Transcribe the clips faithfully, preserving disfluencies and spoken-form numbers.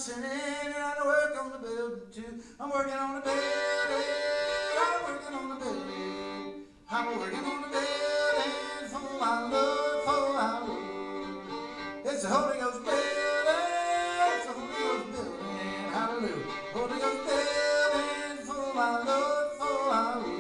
sinning, and I work on the building too. I'm working on the building. I'm working on the building. I'm working on the building for my Lord, for my Lord. It's the Holy Ghost building. It's the Holy Ghost building. Hallelujah. Holy Ghost building for my Lord, for my Lord.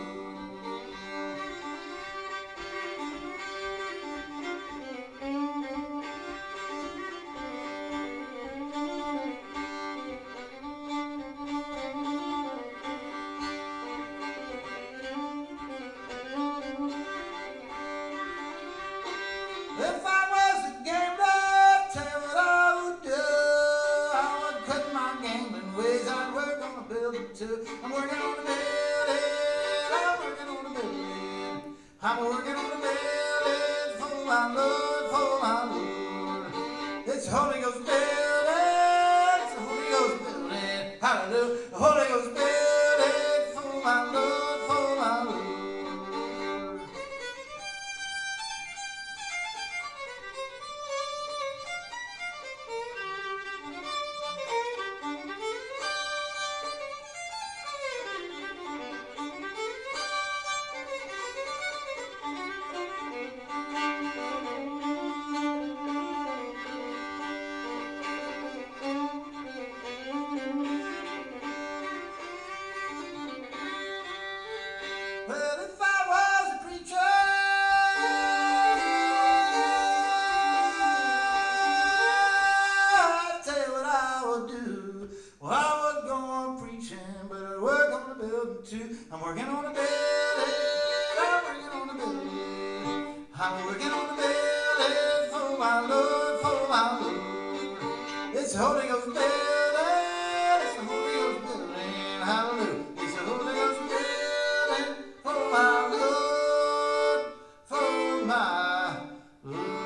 If I was a gambler, tell you what I would do. I would quit my gambling ways. I'd work on the building too. I'm working on the building. I'm working on the building. I'm working on the building for my Lord, for my Lord. It's the Holy Ghost building. It's the Holy Ghost building. Hallelujah. The Holy Ghost building for my Lord, for my Lord. Well, if I was a preacher, I'd tell you what I would do. Well, I would go on preaching, but I'd work on the building too. I'm working on the building. I'm working on the building. I'm working on the building for my Lord, for my Lord. It's the Holy Ghost building. It's the Holy Ghost building. Hallelujah. It's the Holy Ghost building for my Lord, for my Lord.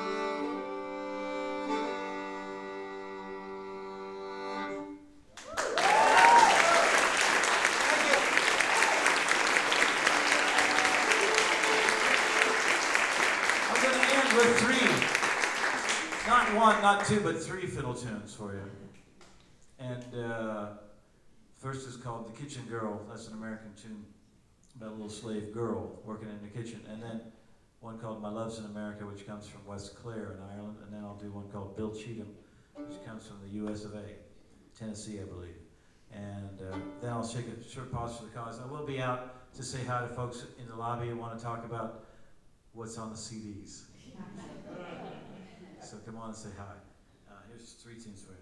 I'm going to end with three, not one, not two, but three fiddle tunes for you. And uh, first is called The Kitchen Girl. That's an American tune about a little slave girl working in the kitchen. And then one called My Love's in America, which comes from West Clare in Ireland. And then I'll do one called Bill Cheatham, which comes from the U S of A, Tennessee, I believe. And uh, then I'll take a short pause for the cause. I will be out to say hi to folks in the lobby who want to talk about what's on the C Ds. So come on and say hi. Uh, here's three tunes for you.